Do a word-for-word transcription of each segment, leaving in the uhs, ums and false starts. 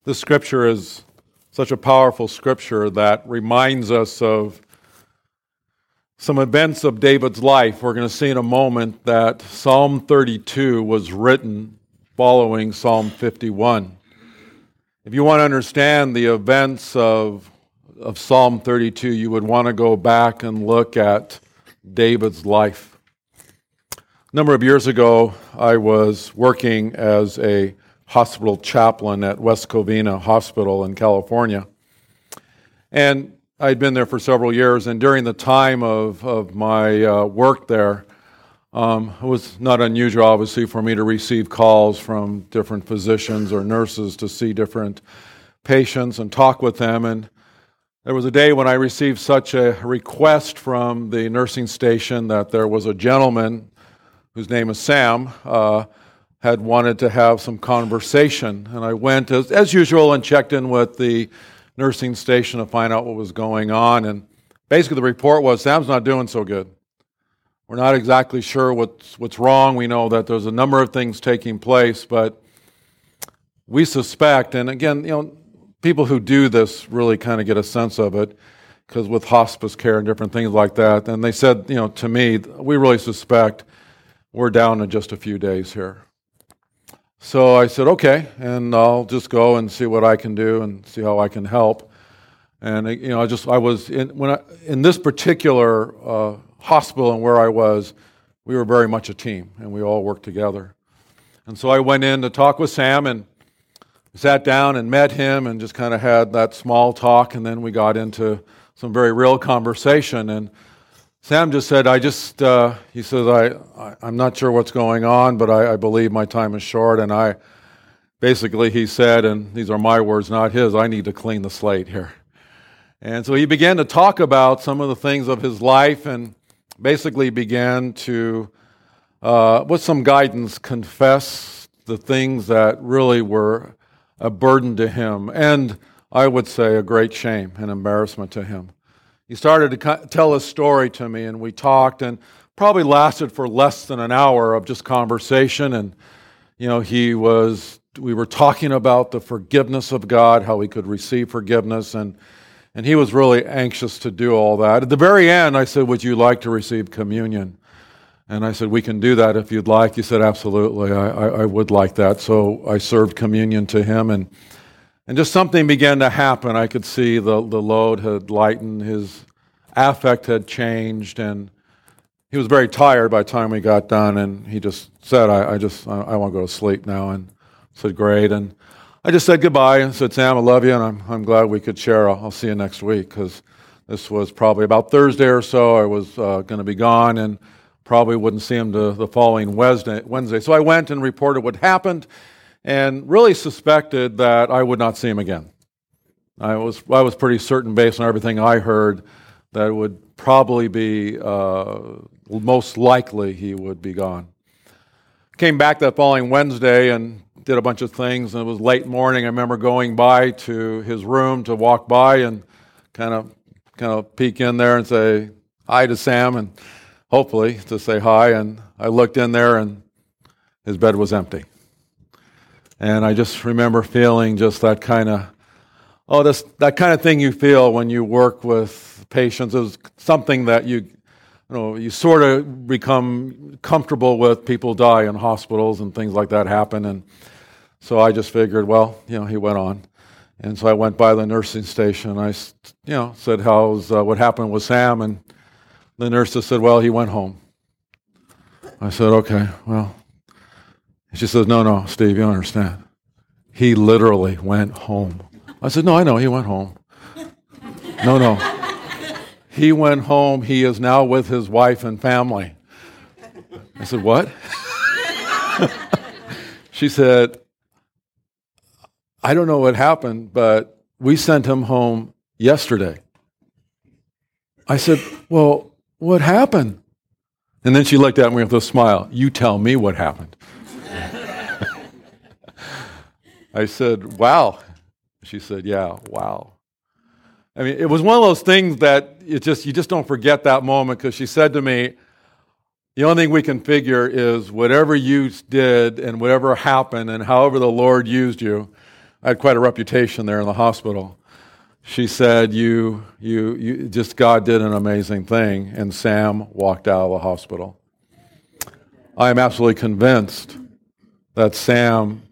This scripture is such a powerful scripture that reminds us of some events of David's life. We're going to see in a moment that Psalm thirty-two was written following Psalm fifty-one. If you want to understand the events of, of Psalm thirty-two, you would want to go back and look at David's life. A number of years ago, I was working as a hospital chaplain at West Covina Hospital in California. And I'd been there for several years, and during the time of, of my uh, work there, um, it was not unusual, obviously, for me to receive calls from different physicians or nurses to see different patients and talk with them. And there was a day when I received such a request from the nursing station that there was a gentleman whose name is Sam, uh, had wanted to have some conversation. And I went, as, as usual, and checked in with the nursing station to find out what was going on. And basically the report was, Sam's not doing so good. We're not exactly sure what's, what's wrong. We know that there's a number of things taking place, but we suspect, and again, you know, people who do this really kind of get a sense of it, because with hospice care and different things like that, and they said, you know, to me, we really suspect we're down to just a few days here. So I said, okay, and I'll just go and see what I can do and see how I can help. And you know, I just I was in when I, in this particular uh, hospital and where I was, we were very much a team, and we all worked together. And so I went in to talk with Sam and sat down and met him and just kind of had that small talk, and then we got into some very real conversation. And Sam just said, I just, uh, he says, I, I, I'm not sure what's going on, but I, I believe my time is short. And I, basically he said, and these are my words, not his, I need to clean the slate here. And so he began to talk about some of the things of his life and basically began to, uh, with some guidance, confess the things that really were a burden to him. And I would say a great shame and embarrassment to him. He started to tell his story to me, and we talked, and probably lasted for less than an hour of just conversation. And you know, he was, we were talking about the forgiveness of God, how we could receive forgiveness, and and he was really anxious to do all that. At the very end, I said, "Would you like to receive communion?" And I said, "We can do that if you'd like." He said, "Absolutely, I, I, I would like that." So I served communion to him, and. And just something began to happen. I could see the, the load had lightened, his affect had changed, and he was very tired by the time we got done, and he just said, I, I just, I, I want to go to sleep now, and I said, great. And I just said goodbye and said, Sam, I love you, and I'm, I'm glad we could share. I'll, I'll see you next week, because this was probably about Thursday or so. I was uh, going to be gone, and probably wouldn't see him to the following Wednesday. Wednesday. So I went and reported what happened, and really suspected that I would not see him again. I was I was pretty certain, based on everything I heard, that it would probably be, uh, most likely he would be gone. Came back that following Wednesday and did a bunch of things, and it was late morning. I remember going by to his room to walk by and kind of kind of peek in there and say hi to Sam, and hopefully to say hi. And I looked in there, and his bed was empty. And I just remember feeling just that kind of, oh, this that kind of thing you feel when you work with patients. It was something that you, you know, you sort of become comfortable with. People die in hospitals and things like that happen. And so I just figured, well, you know, he went on. And so I went by the nursing station, and I, you know, said, how's, uh, what happened with Sam? And the nurse just said, well, he went home. I said, okay, well. She says, no, no, Steve, you don't understand. He literally went home. I said, no, I know, he went home. No, no. He went home. He is now with his wife and family. I said, what? She said, I don't know what happened, but we sent him home yesterday. I said, well, what happened? And then she looked at me with a smile. You tell me what happened. I said, wow. She said, yeah, wow. I mean, it was one of those things that it just you just don't forget that moment, because she said to me, the only thing we can figure is whatever you did and whatever happened and however the Lord used you, I had quite a reputation there in the hospital. She said, you, you, you, just God did an amazing thing, and Sam walked out of the hospital. I am absolutely convinced that Sam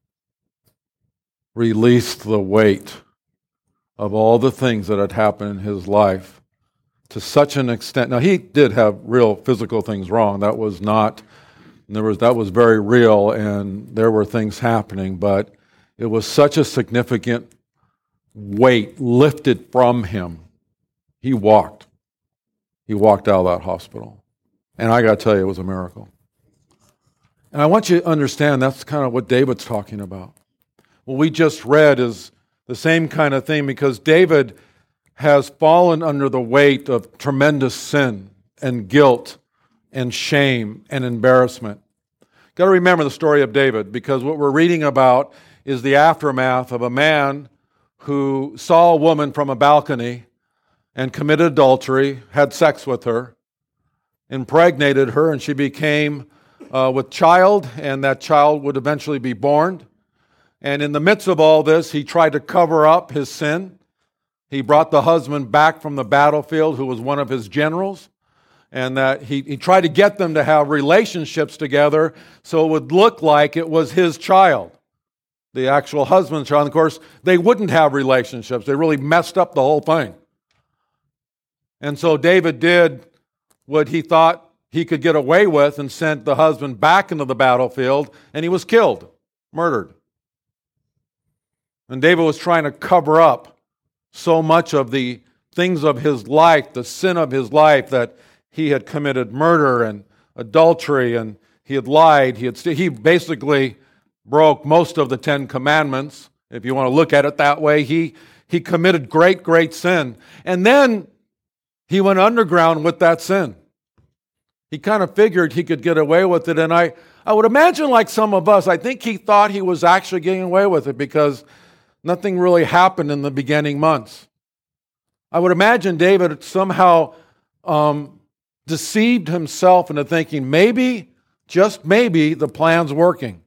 released the weight of all the things that had happened in his life to such an extent. Now, he did have real physical things wrong. That was not, there was, that was very real, and there were things happening, but it was such a significant weight lifted from him. He walked. He walked out of that hospital. And I got to tell you, it was a miracle. And I want you to understand that's kind of what David's talking about. What we just read is the same kind of thing, because David has fallen under the weight of tremendous sin and guilt and shame and embarrassment. Got to remember the story of David, because what we're reading about is the aftermath of a man who saw a woman from a balcony and committed adultery, had sex with her, impregnated her, and she became uh, with child, and that child would eventually be born. And in the midst of all this, he tried to cover up his sin. He brought the husband back from the battlefield, who was one of his generals, and that he, he tried to get them to have relationships together so it would look like it was his child, the actual husband's child. And of course, they wouldn't have relationships. They really messed up the whole thing. And so David did what he thought he could get away with and sent the husband back into the battlefield, and he was killed, murdered. And David was trying to cover up so much of the things of his life, the sin of his life, that he had committed murder and adultery, and he had lied. He had st- he basically broke most of the Ten Commandments, if you want to look at it that way. He, he committed great, great sin. And then he went underground with that sin. He kind of figured he could get away with it. And I, I would imagine, like some of us, I think he thought he was actually getting away with it because nothing really happened in the beginning months. I would imagine David somehow um, deceived himself into thinking maybe, just maybe, the plan's working.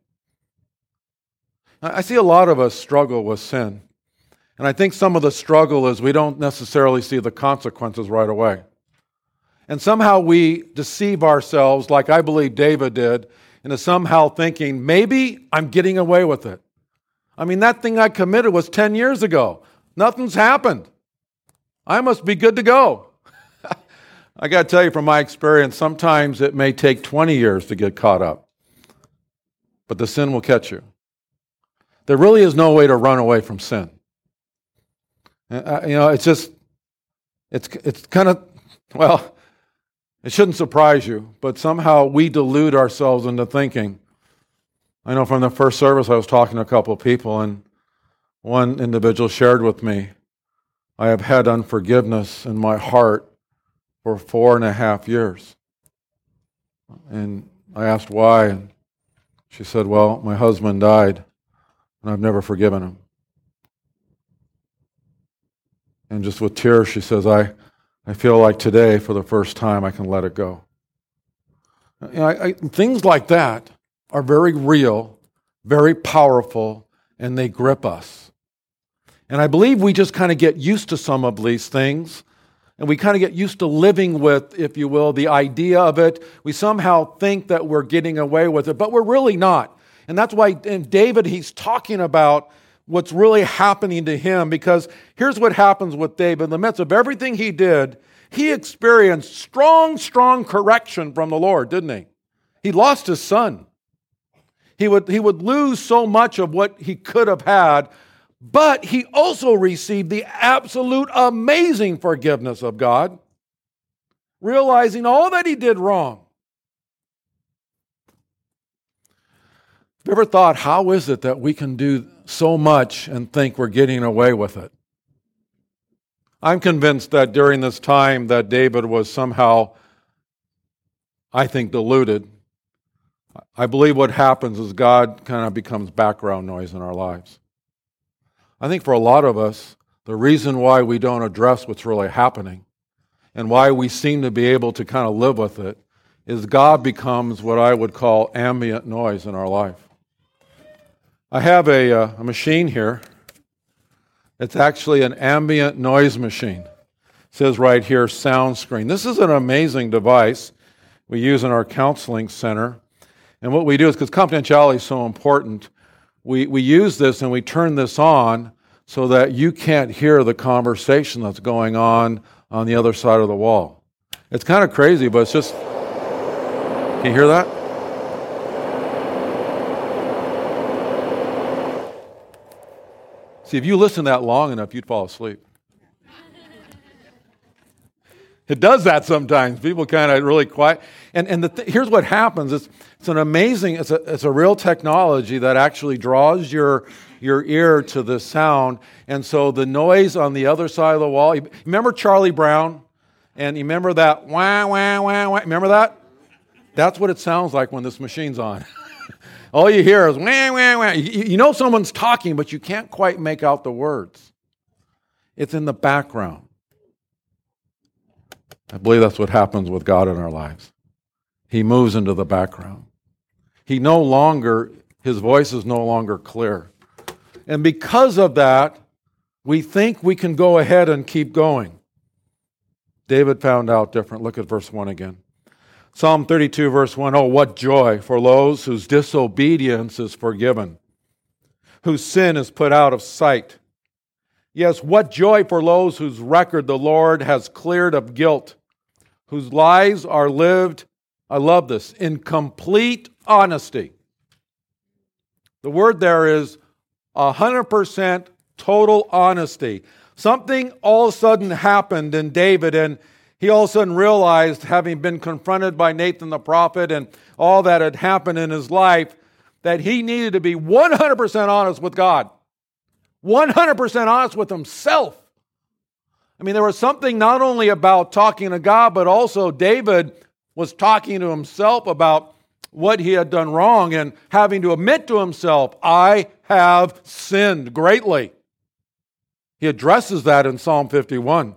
I see a lot of us struggle with sin. And I think some of the struggle is we don't necessarily see the consequences right away. And somehow we deceive ourselves, like I believe David did, into somehow thinking, maybe I'm getting away with it. I mean, that thing I committed was ten years ago. Nothing's happened. I must be good to go. I got to tell you from my experience, sometimes it may take twenty years to get caught up. But the sin will catch you. There really is no way to run away from sin. Uh, you know, it's just, it's it's kind of, well, it shouldn't surprise you, but somehow we delude ourselves into thinking. I know from the first service I was talking to a couple of people, and one individual shared with me, I have had unforgiveness in my heart for four and a half years. And I asked why, and she said, well, my husband died, and I've never forgiven him. And just with tears, she says, I, I feel like today, for the first time, I can let it go. You know, I, I, things like that are very real, very powerful, and they grip us. And I believe we just kind of get used to some of these things, and we kind of get used to living with, if you will, the idea of it. We somehow think that we're getting away with it, but we're really not. And that's why in David, he's talking about what's really happening to him, because here's what happens with David. In the midst of everything he did, he experienced strong, strong correction from the Lord, didn't he? He lost his son. He would, he would lose so much of what he could have had, but he also received the absolute amazing forgiveness of God, realizing all that he did wrong. Have you ever thought, how is it that we can do so much and think we're getting away with it? I'm convinced that during this time that David was somehow, I think, deluded. I believe what happens is God kind of becomes background noise in our lives. I think for a lot of us, the reason why we don't address what's really happening and why we seem to be able to kind of live with it is God becomes what I would call ambient noise in our life. I have a, uh, a machine here. It's actually an ambient noise machine. It says right here, sound screen. This is an amazing device we use in our counseling center. And what we do is, because confidentiality is so important, we, we use this and we turn this on so that you can't hear the conversation that's going on on the other side of the wall. It's kind of crazy, but it's just... Can you hear that? See, if you listen that long enough, you'd fall asleep. It does that sometimes. People kind of really quiet. And and the th- here's what happens. It's it's an amazing, it's a it's a real technology that actually draws your your ear to the sound. And so the noise on the other side of the wall, you remember Charlie Brown? And you remember that wah, wah, wah, wah? Remember that? That's what it sounds like when this machine's on. All you hear is wah, wah, wah. You, you know someone's talking, but you can't quite make out the words. It's in the background. I believe that's what happens with God in our lives. He moves into the background. He no longer, his voice is no longer clear. And because of that, we think we can go ahead and keep going. David found out different. Look at verse one again. Psalm thirty-two, verse one, oh, what joy for those whose disobedience is forgiven, whose sin is put out of sight. Yes, what joy for those whose record the Lord has cleared of guilt, whose lives are lived, I love this, in complete honesty. The word there is one hundred percent total honesty. Something all of a sudden happened in David, and he all of a sudden realized, having been confronted by Nathan the prophet and all that had happened in his life, that he needed to be one hundred percent honest with God. one hundred percent honest with himself. I mean, there was something not only about talking to God, but also David was talking to himself about what he had done wrong and having to admit to himself, I have sinned greatly. He addresses that in Psalm fifty-one.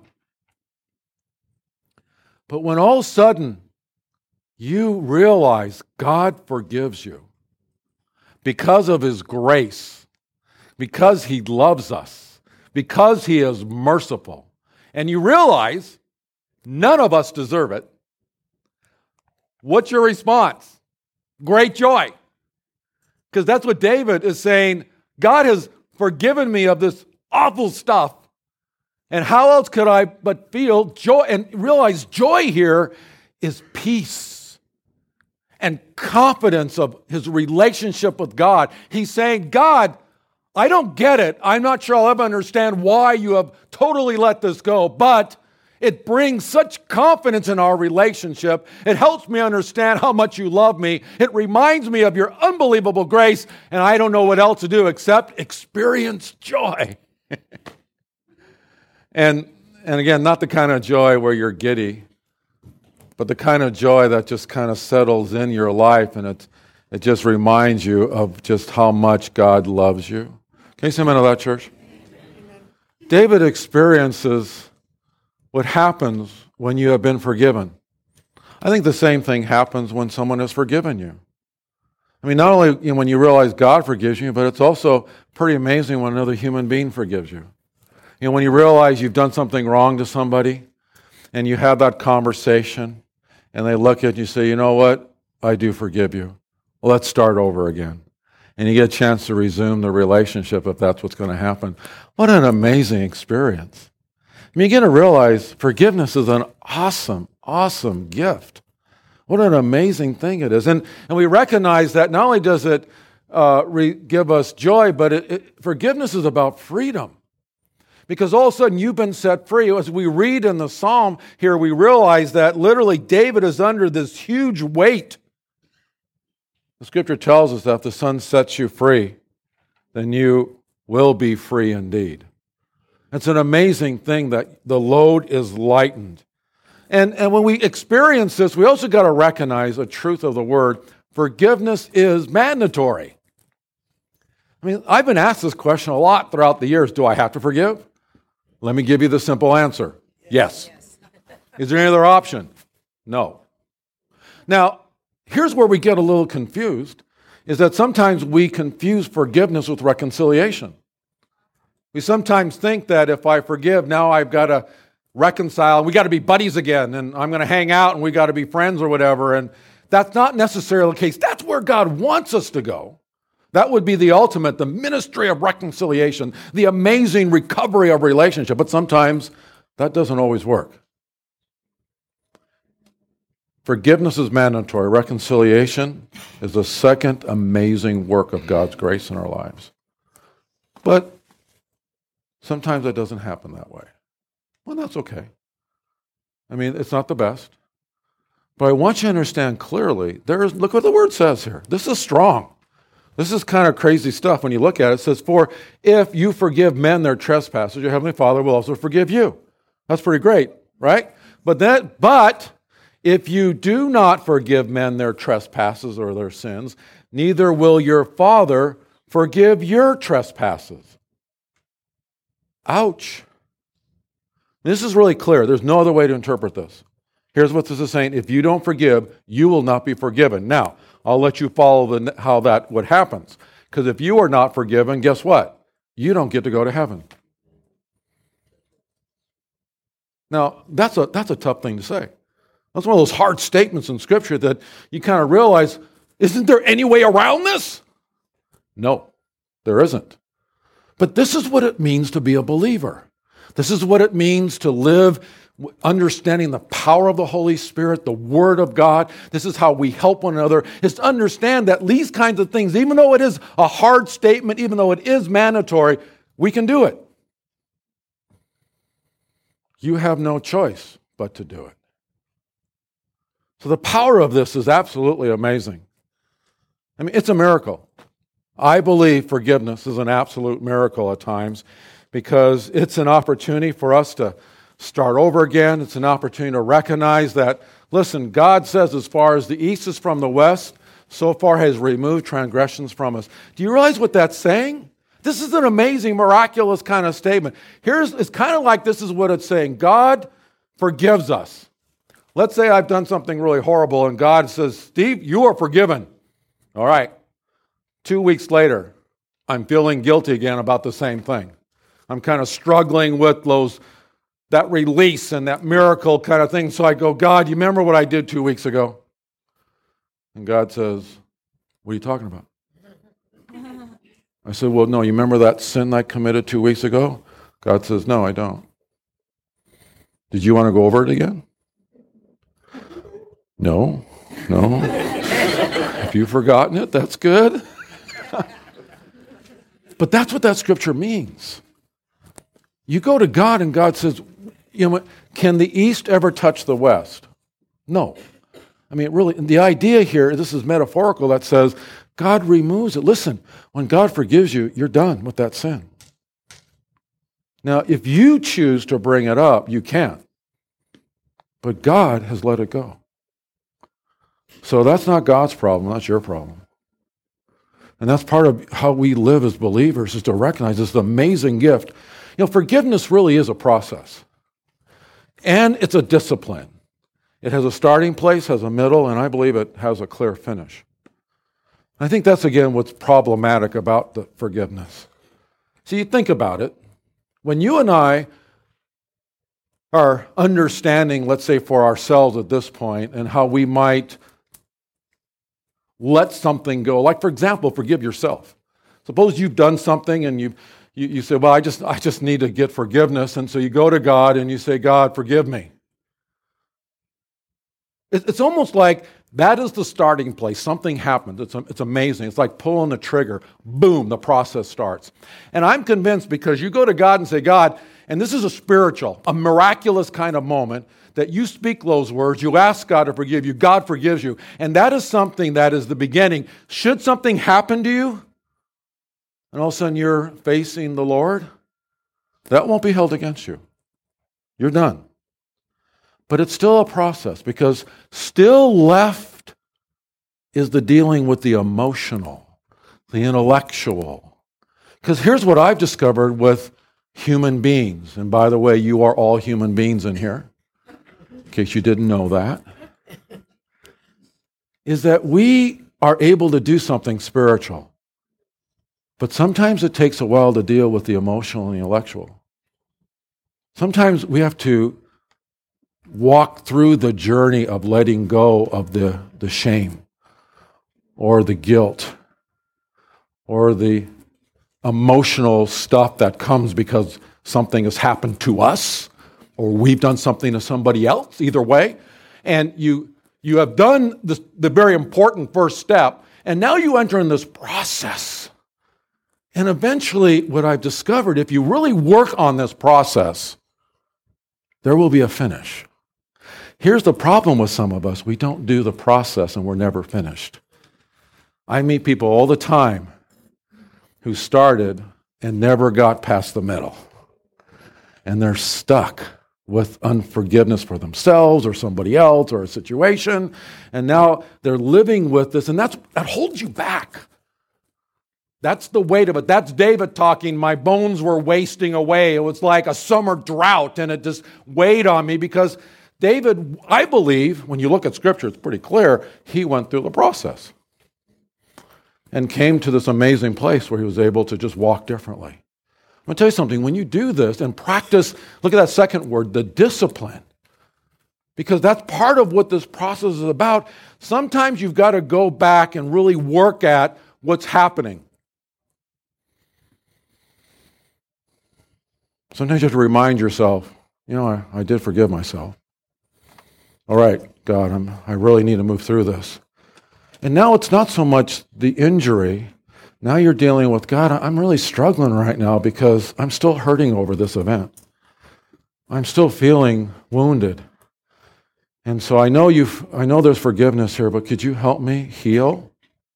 But when all of a sudden you realize God forgives you because of his grace, because he loves us, because he is merciful, and you realize none of us deserve it, what's your response? Great joy. Because that's what David is saying. God has forgiven me of this awful stuff. And how else could I but feel joy and realize joy here is peace and confidence of his relationship with God. He's saying, God, I don't get it. I'm not sure I'll ever understand why you have totally let this go, but it brings such confidence in our relationship. It helps me understand how much you love me. It reminds me of your unbelievable grace, and I don't know what else to do except experience joy. and and again, not the kind of joy where you're giddy, but the kind of joy that just kind of settles in your life, and it, it just reminds you of just how much God loves you. Can you say amen to that, church? Amen. David experiences what happens when you have been forgiven. I think the same thing happens when someone has forgiven you. I mean, not only you know, when you realize God forgives you, but it's also pretty amazing when another human being forgives you. You know, when you realize you've done something wrong to somebody, and you have that conversation, and they look at you and you say, you know what? I do forgive you. Well, let's start over again. And you get a chance to resume the relationship if that's what's going to happen. What an amazing experience. I mean, you get to realize forgiveness is an awesome, awesome gift. What an amazing thing it is. And, and we recognize that not only does it uh, re- give us joy, but it, it, forgiveness is about freedom. Because all of a sudden you've been set free. As we read in the psalm here, we realize that literally David is under this huge weight. The scripture tells us that if the Son sets you free, then you will be free indeed. It's an amazing thing that the load is lightened. And, and when we experience this, we also got to recognize the truth of the word. Forgiveness is mandatory. I mean, I've been asked this question a lot throughout the years. Do I have to forgive? Let me give you the simple answer. Yes. yes. Is there any other option? No. Now, here's where we get a little confused, is that sometimes we confuse forgiveness with reconciliation. We sometimes think that if I forgive, now I've got to reconcile, we got to be buddies again, and I'm going to hang out, and we got to be friends or whatever, and that's not necessarily the case. That's where God wants us to go. That would be the ultimate, the ministry of reconciliation, the amazing recovery of relationship, but sometimes that doesn't always work. Forgiveness is mandatory. Reconciliation is the second amazing work of God's grace in our lives. But sometimes it doesn't happen that way. Well, that's okay. I mean, it's not the best. But I want you to understand clearly, there is, look what the word says here. This is strong. This is kind of crazy stuff when you look at it. It says, for if you forgive men their trespasses, your heavenly Father will also forgive you. That's pretty great, right? But that, but if you do not forgive men their trespasses or their sins, neither will your Father forgive your trespasses. Ouch. This is really clear. There's no other way to interpret this. Here's what this is saying. If you don't forgive, you will not be forgiven. Now, I'll let you follow the, how that what happens. Because if you are not forgiven, guess what? You don't get to go to heaven. Now, that's a, that's a tough thing to say. That's one of those hard statements in Scripture that you kind of realize, isn't there any way around this? No, there isn't. But this is what it means to be a believer. This is what it means to live understanding the power of the Holy Spirit, the Word of God. This is how we help one another, is to understand that these kinds of things, even though it is a hard statement, even though it is mandatory, we can do it. You have no choice but to do it. So the power of this is absolutely amazing. I mean, it's a miracle. I believe forgiveness is an absolute miracle at times because it's an opportunity for us to start over again. It's an opportunity to recognize that, listen, God says as far as the east is from the west, so far has removed transgressions from us. Do you realize what that's saying? This is an amazing, miraculous kind of statement. Here's, it's kind of like this is what it's saying. God forgives us. Let's say I've done something really horrible and God says, Steve, you are forgiven. All right. Two weeks later, I'm feeling guilty again about the same thing. I'm kind of struggling with those, that release and that miracle kind of thing. So I go, God, you remember what I did two weeks ago? And God says, what are you talking about? I said, well, no, you remember that sin I committed two weeks ago? God says, no, I don't. Did you want to go over it again? No, no. If you've forgotten it, that's good. But that's what that scripture means. You go to God and God says, you know, can the east ever touch the west? No. I mean, really, the idea here, this is metaphorical, that says God removes it. Listen, when God forgives you, you're done with that sin. Now, if you choose to bring it up, you can. But God has let it go. So that's not God's problem, that's your problem. And that's part of how we live as believers, is to recognize this amazing gift. You know, forgiveness really is a process. And it's a discipline. It has a starting place, has a middle, and I believe it has a clear finish. I think that's, again, what's problematic about the forgiveness. See, you think about it. When you and I are understanding, let's say, for ourselves at this point, and how we might let something go. Like, for example, forgive yourself. Suppose you've done something and you, you, you say, well, I just, I just need to get forgiveness. And so you go to God and you say, God, forgive me. It, it's almost like that is the starting place. Something happened. It's, it's amazing. It's like pulling the trigger. Boom, the process starts. And I'm convinced, because you go to God and say, God, and this is a spiritual, a miraculous kind of moment, that you speak those words, you ask God to forgive you, God forgives you. And that is something that is the beginning. Should something happen to you, and all of a sudden you're facing the Lord, that won't be held against you. You're done. But it's still a process, because still left is the dealing with the emotional, the intellectual. Because here's what I've discovered with human beings. And by the way, you are all human beings in here, in case you didn't know that, is that we are able to do something spiritual. But sometimes it takes a while to deal with the emotional and the intellectual. Sometimes we have to walk through the journey of letting go of the, the shame or the guilt or the emotional stuff that comes because something has happened to us or we've done something to somebody else, either way. And you you have done this, the very important first step, and now you enter in this process. And eventually, what I've discovered, if you really work on this process, there will be a finish. Here's the problem with some of us. We don't do the process and we're never finished. I meet people all the time who started and never got past the middle. And they're stuck with unforgiveness for themselves or somebody else or a situation. And now they're living with this, and that's that holds you back. That's the weight of it. That's David talking, my bones were wasting away. It was like a summer drought, and it just weighed on me because David, I believe, when you look at Scripture, it's pretty clear, he went through the process and came to this amazing place where he was able to just walk differently. I'm going to tell you something. When you do this and practice, look at that second word, the discipline, because that's part of what this process is about. Sometimes you've got to go back and really work at what's happening. Sometimes you have to remind yourself, you know, I, I did forgive myself. All right, God, I'm, I really need to move through this. And now it's not so much the injury. Now you're dealing with, God, I'm really struggling right now because I'm still hurting over this event. I'm still feeling wounded. And so I know you've, I know there's forgiveness here, but could you help me heal?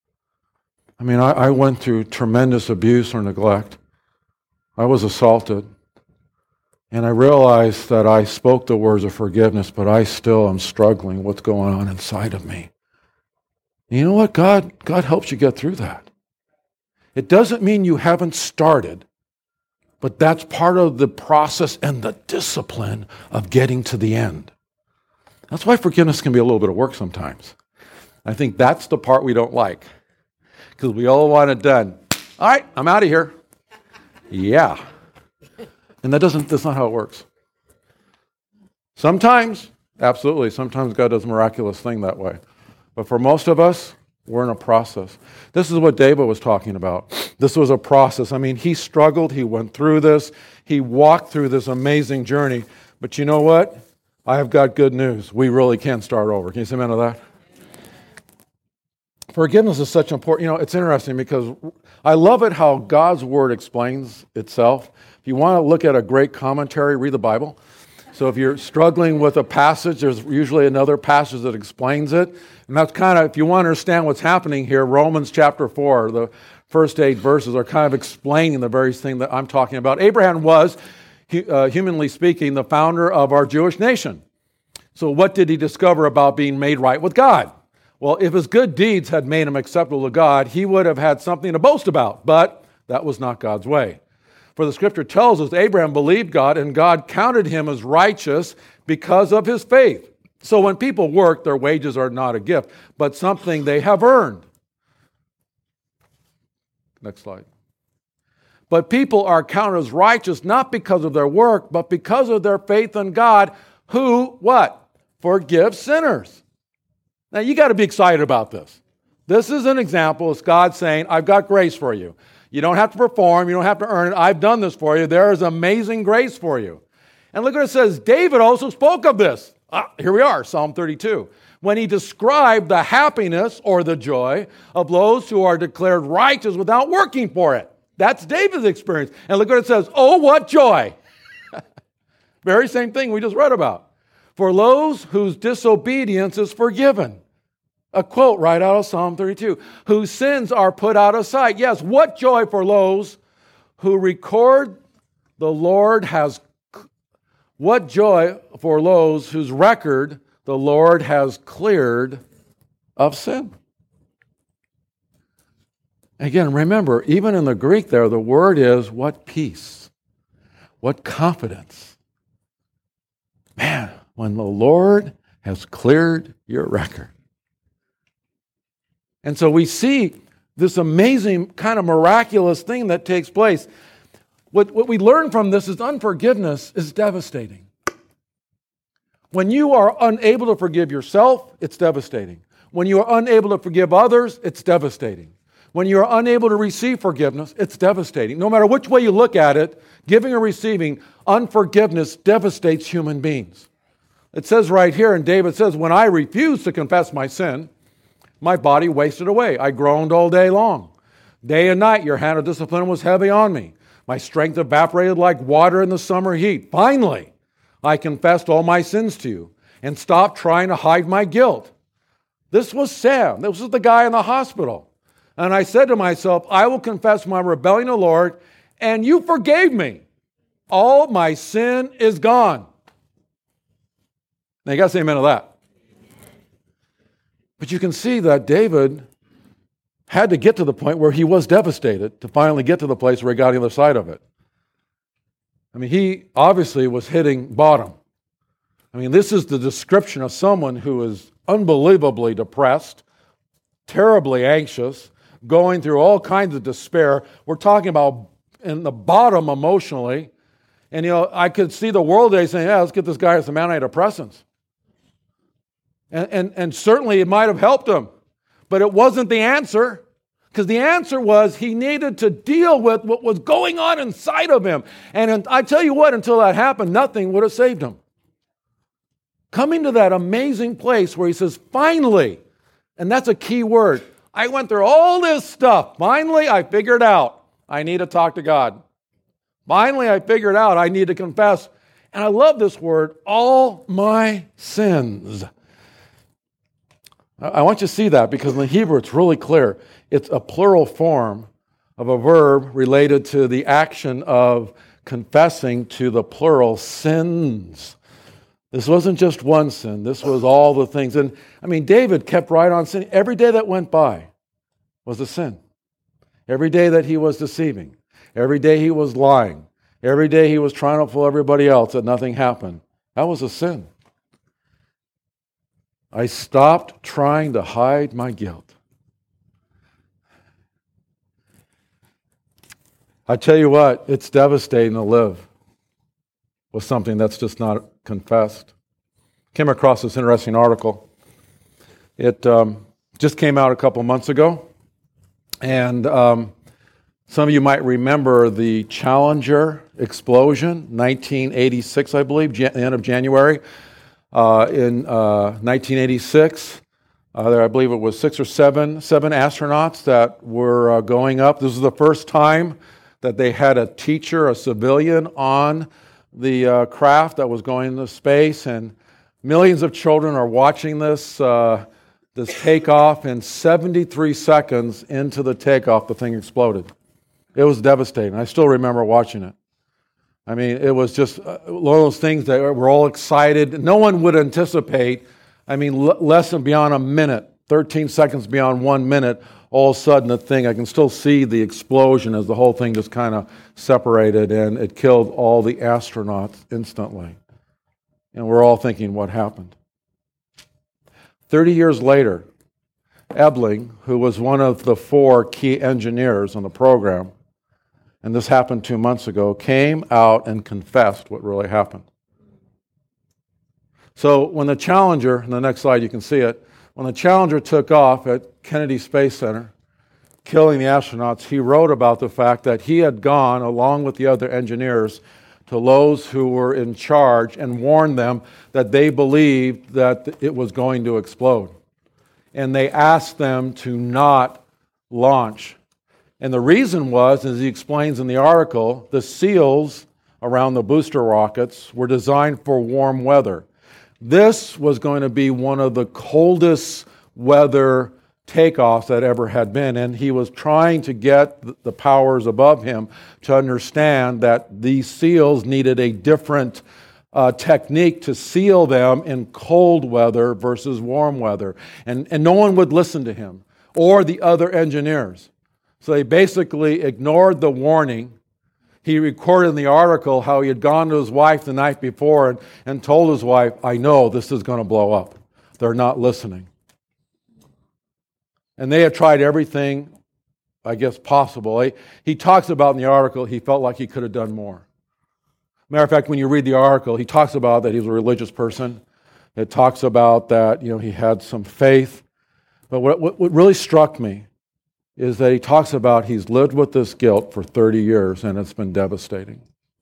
I mean, I, I went through tremendous abuse or neglect. I was assaulted. And I realized that I spoke the words of forgiveness, but I still am struggling with what's going on inside of me. And you know what? God, God helps you get through that. It doesn't mean you haven't started, but that's part of the process and the discipline of getting to the end. That's why forgiveness can be a little bit of work sometimes. I think that's the part we don't like, because we all want it done. All right, I'm out of here. Yeah. And that doesn't, that's not how it works. Sometimes, absolutely, sometimes God does a miraculous thing that way. But for most of us, we're in a process. This is what David was talking about. This was a process. I mean, he struggled. He went through this. He walked through this amazing journey. But you know what? I have got good news. We really can start over. Can you say amen to that? Forgiveness is such important. You know, it's interesting because I love it how God's Word explains itself. If you want to look at a great commentary, read the Bible. So if you're struggling with a passage, there's usually another passage that explains it. And that's kind of, if you want to understand what's happening here, Romans chapter four, the first eight verses are kind of explaining the very thing that I'm talking about. Abraham was, uh, humanly speaking, the founder of our Jewish nation. So what did he discover about being made right with God? Well, if his good deeds had made him acceptable to God, he would have had something to boast about. But that was not God's way. For the Scripture tells us Abraham believed God, and God counted him as righteous because of his faith. So when people work, their wages are not a gift, but something they have earned. Next slide. But people are counted as righteous not because of their work, but because of their faith in God, who, what? Forgives sinners. Now, you got to be excited about this. This is an example of God saying, I've got grace for you. You don't have to perform. You don't have to earn it. I've done this for you. There is amazing grace for you. And look what it says. David also spoke of this. Ah, here we are, Psalm thirty-two. When he described the happiness or the joy of those who are declared righteous without working for it. That's David's experience. And look what it says. Oh, what joy. Very same thing we just read about. For those whose disobedience is forgiven. A quote right out of Psalm thirty-two. Whose sins are put out of sight. Yes, what joy for those who record the Lord has, what joy for those whose record the Lord has cleared of sin. Again, remember, even in the Greek there, the word is what peace, what confidence. Man, when the Lord has cleared your record. And so we see this amazing kind of miraculous thing that takes place. What, what we learn from this is unforgiveness is devastating. When you are unable to forgive yourself, it's devastating. When you are unable to forgive others, it's devastating. When you are unable to receive forgiveness, it's devastating. No matter which way you look at it, giving or receiving, unforgiveness devastates human beings. It says right here, and David says, when I refused to confess my sin, my body wasted away. I groaned all day long. Day and night, your hand of discipline was heavy on me. My strength evaporated like water in the summer heat. Finally, I confessed all my sins to you and stopped trying to hide my guilt. This was Sam. This was the guy in the hospital. And I said to myself, I will confess my rebellion to the Lord, and you forgave me. All my sin is gone. Now you got to say amen to that. But you can see that David had to get to the point where he was devastated to finally get to the place where he got on the other side of it. I mean, he obviously was hitting bottom. I mean, this is the description of someone who is unbelievably depressed, terribly anxious, going through all kinds of despair. We're talking about in the bottom emotionally. And, you know, I could see the world today saying, yeah, let's get this guy some antidepressants. And, and, and certainly it might have helped him. But it wasn't the answer. Because the answer was he needed to deal with what was going on inside of him. And I tell you what, until that happened, nothing would have saved him. Coming to that amazing place where he says, finally, and that's a key word, I went through all this stuff. Finally, I figured out I need to talk to God. Finally, I figured out I need to confess. And I love this word, all my sins. I want you to see that because in the Hebrew it's really clear. It's a plural form of a verb related to the action of confessing to the plural sins. This wasn't just one sin. This was all the things. And I mean, David kept right on sinning. Every day that went by was a sin. Every day that he was deceiving. Every day he was lying. Every day he was trying to fool everybody else that nothing happened. That was a sin. I stopped trying to hide my guilt. I tell you what, it's devastating to live with something that's just not confessed. Came across this interesting article. It um, just came out a couple months ago. And um, some of you might remember the Challenger explosion, nineteen eighty-six, I believe, Jan- end of January. Uh, in uh, nineteen eighty-six, uh, there I believe it was six or seven, seven astronauts that were uh, going up. This was the first time that they had a teacher, a civilian, on the uh, craft that was going into space, and millions of children are watching this uh, this takeoff. And seventy-three seconds into the takeoff, the thing exploded. It was devastating. I still remember watching it. I mean, it was just one of those things that we're all excited. No one would anticipate, I mean, l- less than beyond a minute, thirteen seconds beyond one minute, all of a sudden the thing, I can still see the explosion as the whole thing just kind of separated, and it killed all the astronauts instantly. And we're all thinking, what happened? thirty years later, Ebling, who was one of the four key engineers on the program, and this happened two months ago, came out and confessed what really happened. So when the Challenger, in the next slide you can see it, when the Challenger took off at Kennedy Space Center, killing the astronauts, he wrote about the fact that he had gone, along with the other engineers, to those who were in charge and warned them that they believed that it was going to explode. And they asked them to not launch. And the reason was, as he explains in the article, the seals around the booster rockets were designed for warm weather. This was going to be one of the coldest weather takeoffs that ever had been, and he was trying to get the powers above him to understand that these seals needed a different uh, technique to seal them in cold weather versus warm weather. And, and no one would listen to him or the other engineers. So they basically ignored the warning. He recorded in the article how he had gone to his wife the night before and, and told his wife, I know this is going to blow up. They're not listening. And they had tried everything, I guess, possible. He, he talks about in the article, he felt like he could have done more. Matter of fact, when you read the article, he talks about that he was a religious person. It talks about that, you know, he had some faith. But what, what, what really struck me is that he talks about he's lived with this guilt for thirty years and it's been devastating.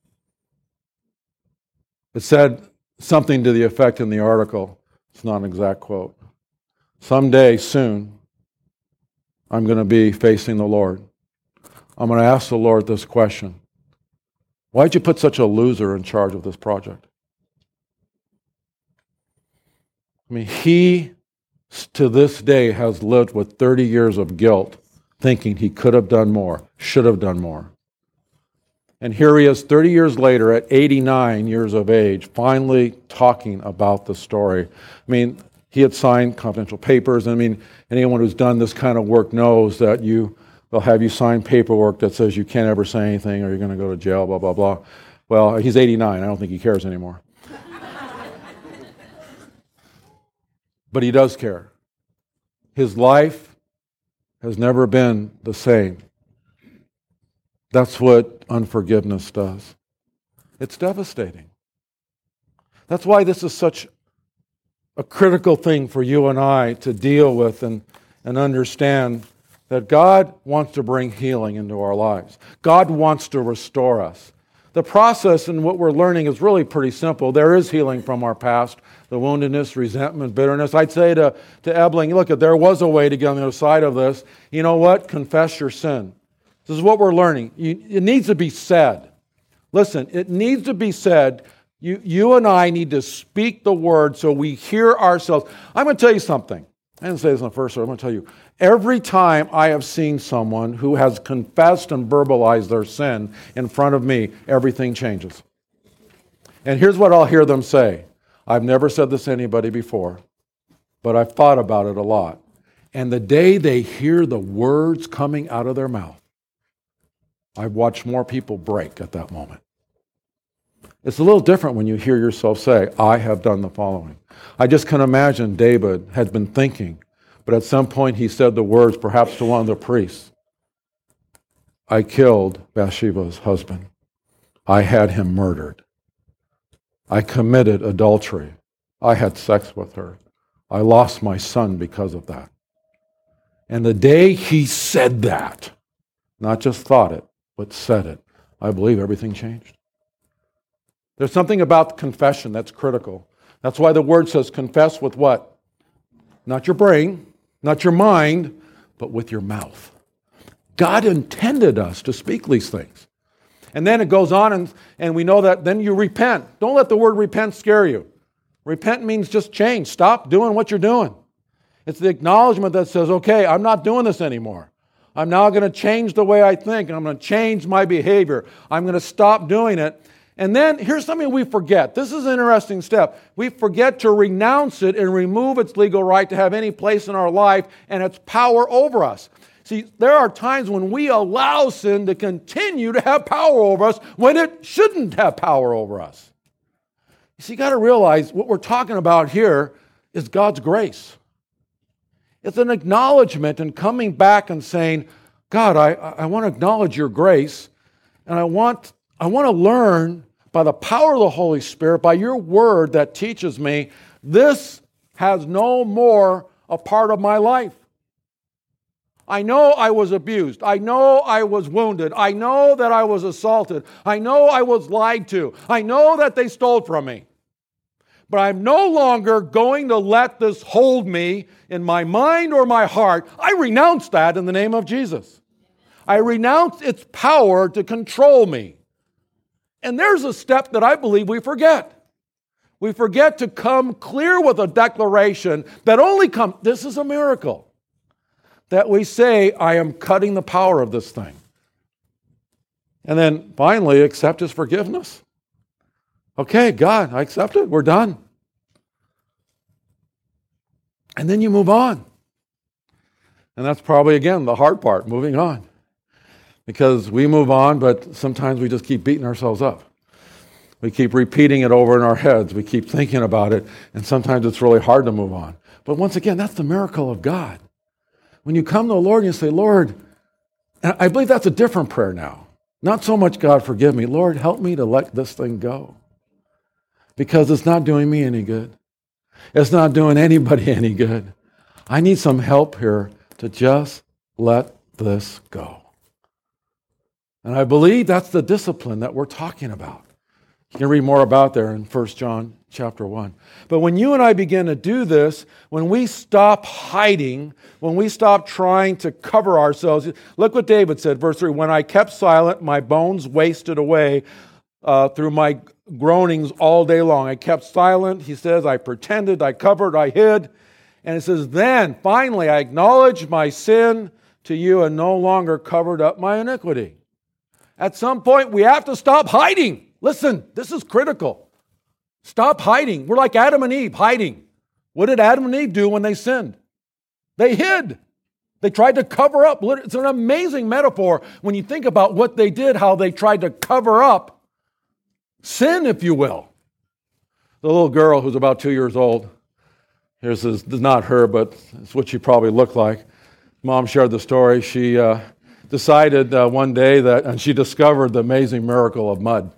It said something to the effect in the article, it's not an exact quote, someday soon I'm going to be facing the Lord. I'm going to ask the Lord this question. Why'd you put such a loser in charge of this project? I mean, he, to this day, has lived with thirty years of guilt, thinking he could have done more, should have done more. And here he is thirty years later at eighty-nine years of age, finally talking about the story. I mean, he had signed confidential papers. I mean, anyone who's done this kind of work knows that you they'll have you sign paperwork that says you can't ever say anything or you're going to go to jail, blah, blah, blah. Well, he's eighty-nine. I don't think he cares anymore. But he does care. His life has never been the same. That's what unforgiveness does. It's devastating. That's why this is such a critical thing for you and I to deal with and, and understand that God wants to bring healing into our lives. God wants to restore us. The process and what we're learning is really pretty simple. There is healing from our past, the woundedness, resentment, bitterness. I'd say to, to Ebling, look, if there was a way to get on the other side of this, you know what? Confess your sin. This is what we're learning. You, it needs to be said. Listen, it needs to be said. You, you and I need to speak the word so we hear ourselves. I'm going to tell you something. I didn't say this in the first word. I'm going to tell you. Every time I have seen someone who has confessed and verbalized their sin in front of me, everything changes. And here's what I'll hear them say. I've never said this to anybody before, but I've thought about it a lot. And the day they hear the words coming out of their mouth, I've watched more people break at that moment. It's a little different when you hear yourself say, I have done the following. I just can imagine David had been thinking, but at some point he said the words, perhaps to one of the priests, I killed Bathsheba's husband. I had him murdered. I committed adultery. I had sex with her. I lost my son because of that. And the day he said that, not just thought it, but said it, I believe everything changed. There's something about confession that's critical. That's why the word says confess with what? Not your brain, not your mind, but with your mouth. God intended us to speak these things. And then it goes on, and, and we know that then you repent. Don't let the word repent scare you. Repent means just change. Stop doing what you're doing. It's the acknowledgement that says, okay, I'm not doing this anymore. I'm now going to change the way I think, and I'm going to change my behavior. I'm going to stop doing it. And then here's something we forget. This is an interesting step. We forget to renounce it and remove its legal right to have any place in our life and its power over us. See, there are times when we allow sin to continue to have power over us when it shouldn't have power over us. You see, you got to realize what we're talking about here is God's grace. It's an acknowledgement and coming back and saying, God, I, I want to acknowledge your grace, and I want, I want to learn by the power of the Holy Spirit, by your word that teaches me, this has no more a part of my life. I know I was abused. I know I was wounded. I know that I was assaulted. I know I was lied to. I know that they stole from me. But I'm no longer going to let this hold me in my mind or my heart. I renounce that in the name of Jesus. I renounce its power to control me. And there's a step that I believe we forget. We forget to come clear with a declaration that only comes, this is a miracle, that we say, I am cutting the power of this thing. And then finally, accept His forgiveness. Okay, God, I accept it. We're done. And then you move on. And that's probably, again, the hard part, moving on. Because we move on, but sometimes we just keep beating ourselves up. We keep repeating it over in our heads. We keep thinking about it, and sometimes it's really hard to move on. But once again, that's the miracle of God. when you come to the Lord and you say, Lord, and I believe that's a different prayer now. Not so much, God, forgive me. Lord, help me to let this thing go. Because it's not doing me any good. It's not doing anybody any good. I need some help here to just let this go. And I believe that's the discipline that we're talking about. You can read more about there in First John chapter one. But when you and I begin to do this, when we stop hiding, when we stop trying to cover ourselves, look what David said, verse three, when I kept silent, my bones wasted away uh, through my groanings all day long. I kept silent, he says, I pretended, I covered, I hid. And it says, then finally I acknowledged my sin to you and no longer covered up my iniquity. At some point, we have to stop hiding. Listen, this is critical. Stop hiding. We're like Adam and Eve, hiding. What did Adam and Eve do when they sinned? They hid. They tried to cover up. It's an amazing metaphor when you think about what they did, how they tried to cover up sin, if you will. The little girl who's about two years old, here's this, not her, but it's what she probably looked like. Mom shared the story. She uh, decided uh, one day that, and she discovered the amazing miracle of mud.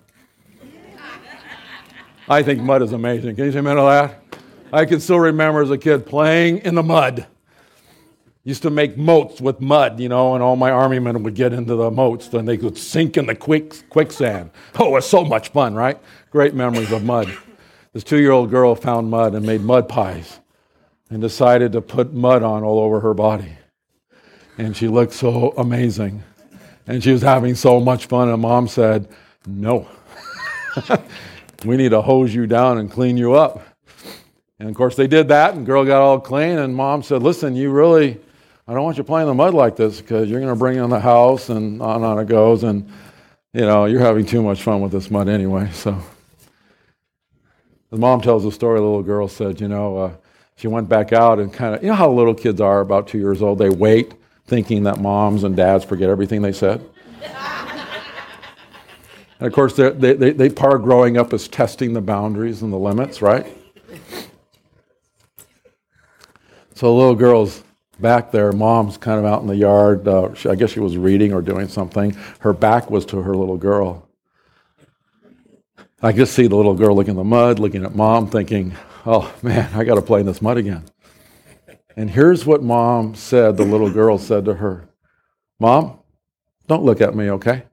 I think mud is amazing. Can you say amen to that? I can still remember as a kid playing in the mud. Used to make moats with mud, you know, and all my army men would get into the moats, and they would sink in the quick, quicksand. Oh, it was so much fun, right? Great memories of mud. This two-year-old girl found mud and made mud pies and decided to put mud on all over her body. And she looked so amazing. And she was having so much fun, and Mom said, no. We need to hose you down and clean you up. And of course they did that, and the girl got all clean, and Mom said, listen, you really, I don't want you playing in the mud like this because you're going to bring it in the house, and on and on it goes, and you know, you're having too much fun with this mud anyway. So the mom tells the story, the little girl said, you know, uh, she went back out and kind of, you know how little kids are about two years old, they wait thinking that moms and dads forget everything they said. And of course, they, they, they part of growing up is testing the boundaries and the limits, right? So the little girl's back there. Mom's kind of out in the yard. Uh, she, I guess she was reading or doing something. Her back was to her little girl. I just see the little girl looking in the mud, looking at Mom, thinking, oh, man, I got to play in this mud again. And here's what Mom said, the little girl said to her. Mom, don't look at me, okay?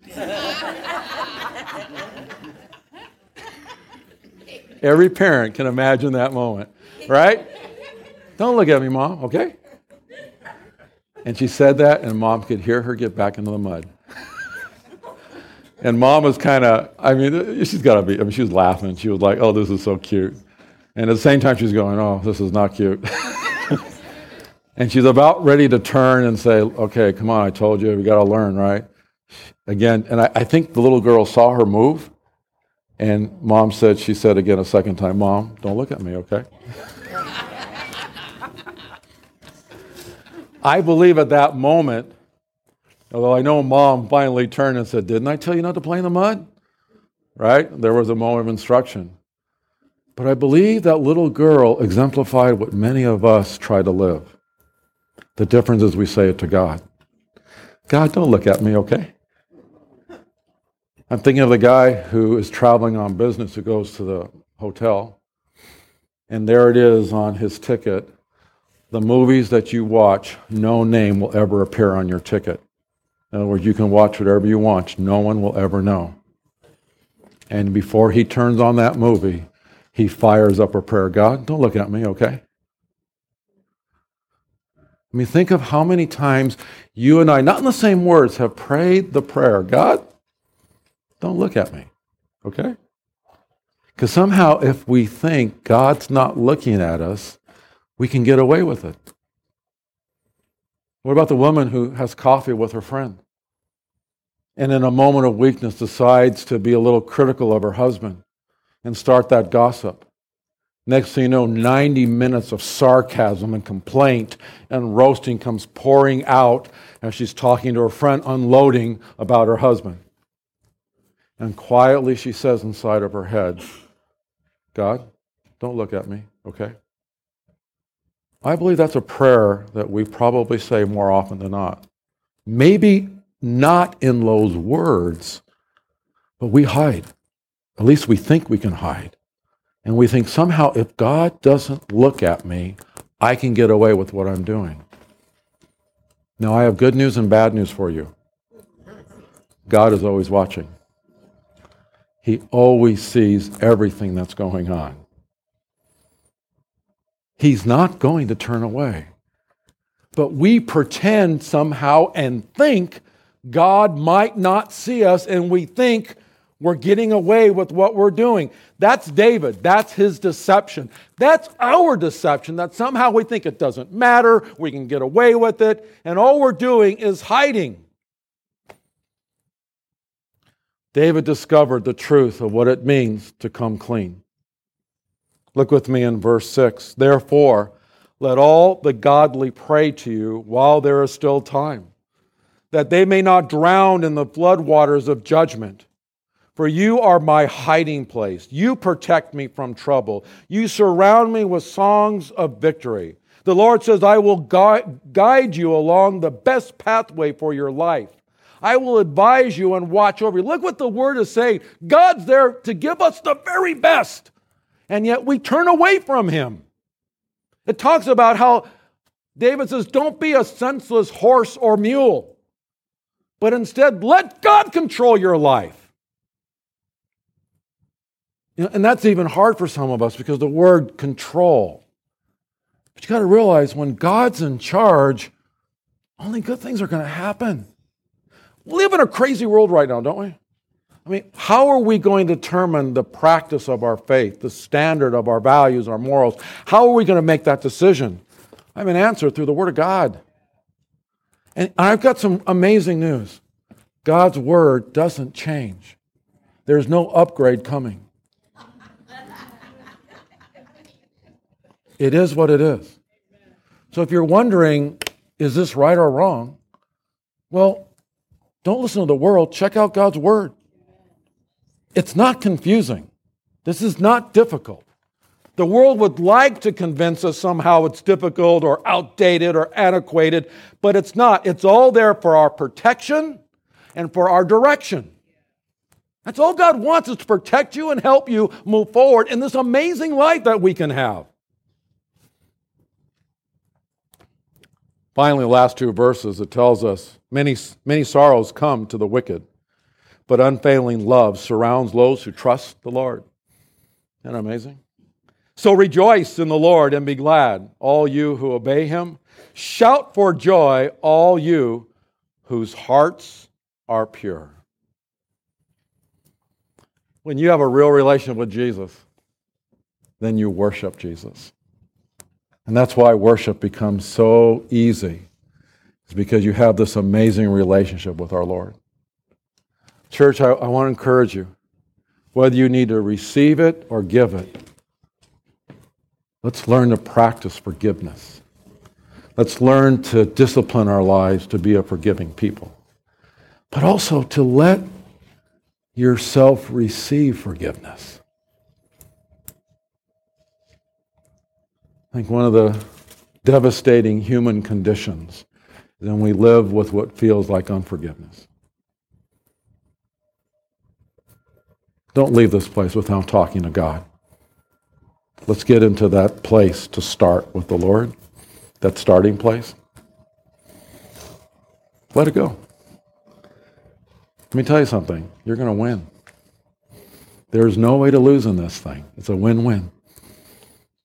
Every parent can imagine that moment, right? Don't look at me, Mom, okay? And she said that, and Mom could hear her get back into the mud. And Mom was kind of, I mean, she's got to be, I mean, she was laughing. She was like, oh, this is so cute. And at the same time, she's going, oh, this is not cute. And she's about ready to turn and say, okay, come on, I told you, we got to learn, right? Again, and I, I think the little girl saw her move. And Mom said, she said again a second time, Mom, don't look at me, okay? I believe at that moment, although I know Mom finally turned and said, didn't I tell you not to play in the mud? Right? There was a moment of instruction. But I believe that little girl exemplified what many of us try to live. The difference is we say it to God. God, don't look at me, okay? I'm thinking of the guy who is traveling on business who goes to the hotel, and there it is on his ticket. The movies that you watch, no name will ever appear on your ticket. In other words, you can watch whatever you want. No one will ever know. And before he turns on that movie, he fires up a prayer. God, don't look at me, okay? I mean, think of how many times you and I, not in the same words, have prayed the prayer, God, don't look at me, okay? Because somehow if we think God's not looking at us, we can get away with it. What about the woman who has coffee with her friend and in a moment of weakness decides to be a little critical of her husband and start that gossip? Next thing you know, ninety minutes of sarcasm and complaint and roasting comes pouring out as she's talking to her friend, unloading about her husband. And quietly she says inside of her head, God, don't look at me, okay? I believe that's a prayer that we probably say more often than not. Maybe not in those words, but we hide. At least we think we can hide. And we think somehow if God doesn't look at me, I can get away with what I'm doing. Now, I have good news and bad news for you. God is always watching. He always sees everything that's going on. He's not going to turn away. But we pretend somehow and think God might not see us, and we think we're getting away with what we're doing. That's David. That's his deception. That's our deception, that somehow we think it doesn't matter, we can get away with it, and all we're doing is hiding. David discovered the truth of what it means to come clean. Look with me in verse six. Therefore, let all the godly pray to you while there is still time, that they may not drown in the floodwaters of judgment. For you are my hiding place. You protect me from trouble. You surround me with songs of victory. The Lord says, I will guide you along the best pathway for your life. I will advise you and watch over you. Look what the word is saying. God's there to give us the very best. And yet we turn away from him. It talks about how David says, don't be a senseless horse or mule, but instead let God control your life. You know, and that's even hard for some of us because the word control. But you got to realize when God's in charge, only good things are going to happen. We live in a crazy world right now, don't we? I mean, how are we going to determine the practice of our faith, the standard of our values, our morals? How are we going to make that decision? I have an answer through the Word of God. And I've got some amazing news. God's Word doesn't change. There's no upgrade coming. It is what it is. So if you're wondering, is this right or wrong? Well, don't listen to the world. Check out God's Word. It's not confusing. This is not difficult. The world would like to convince us somehow it's difficult or outdated or antiquated, but it's not. It's all there for our protection and for our direction. That's all God wants, is to protect you and help you move forward in this amazing life that we can have. Finally, the last two verses, it tells us, many, many sorrows come to the wicked, but unfailing love surrounds those who trust the Lord. Isn't that amazing? So rejoice in the Lord and be glad, all you who obey him. Shout for joy, all you whose hearts are pure. When you have a real relationship with Jesus, then you worship Jesus. And that's why worship becomes so easy. It's because you have this amazing relationship with our Lord. Church, I, I want to encourage you, whether you need to receive it or give it, let's learn to practice forgiveness. Let's learn to discipline our lives to be a forgiving people. But also to let yourself receive forgiveness. I think one of the devastating human conditions is when we live with what feels like unforgiveness. Don't leave this place without talking to God. Let's get into that place to start with the Lord, that starting place. Let it go. Let me tell you something. You're going to win. There's no way to lose in this thing. It's a win-win.